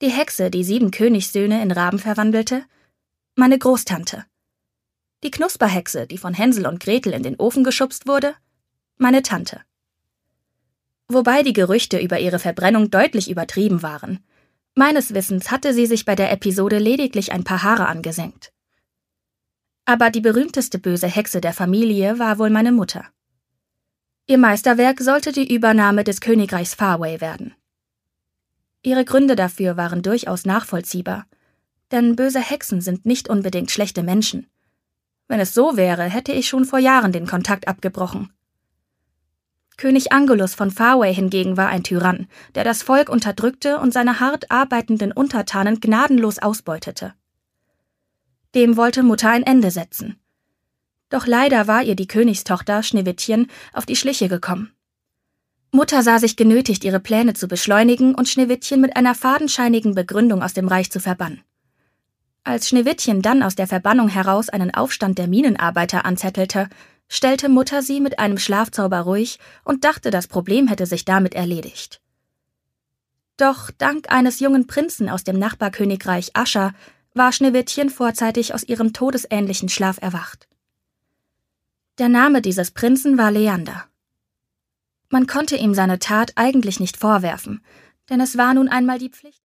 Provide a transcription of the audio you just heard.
Die Hexe, die 7 Königssöhne in Raben verwandelte? Meine Großtante. Die Knusperhexe, die von Hänsel und Gretel in den Ofen geschubst wurde? Meine Tante. Wobei die Gerüchte über ihre Verbrennung deutlich übertrieben waren. Meines Wissens hatte sie sich bei der Episode lediglich ein paar Haare angesenkt. Aber die berühmteste böse Hexe der Familie war wohl meine Mutter. Ihr Meisterwerk sollte die Übernahme des Königreichs Farway werden. Ihre Gründe dafür waren durchaus nachvollziehbar, denn böse Hexen sind nicht unbedingt schlechte Menschen. Wenn es so wäre, hätte ich schon vor Jahren den Kontakt abgebrochen. König Angulus von Farway hingegen war ein Tyrann, der das Volk unterdrückte und seine hart arbeitenden Untertanen gnadenlos ausbeutete. Dem wollte Mutter ein Ende setzen. Doch leider war ihr die Königstochter Schneewittchen auf die Schliche gekommen. Mutter sah sich genötigt, ihre Pläne zu beschleunigen und Schneewittchen mit einer fadenscheinigen Begründung aus dem Reich zu verbannen. Als Schneewittchen dann aus der Verbannung heraus einen Aufstand der Minenarbeiter anzettelte, stellte Mutter sie mit einem Schlafzauber ruhig und dachte, das Problem hätte sich damit erledigt. Doch dank eines jungen Prinzen aus dem Nachbarkönigreich Ascher war Schneewittchen vorzeitig aus ihrem todesähnlichen Schlaf erwacht. Der Name dieses Prinzen war Leander. Man konnte ihm seine Tat eigentlich nicht vorwerfen, denn es war nun einmal die Pflicht.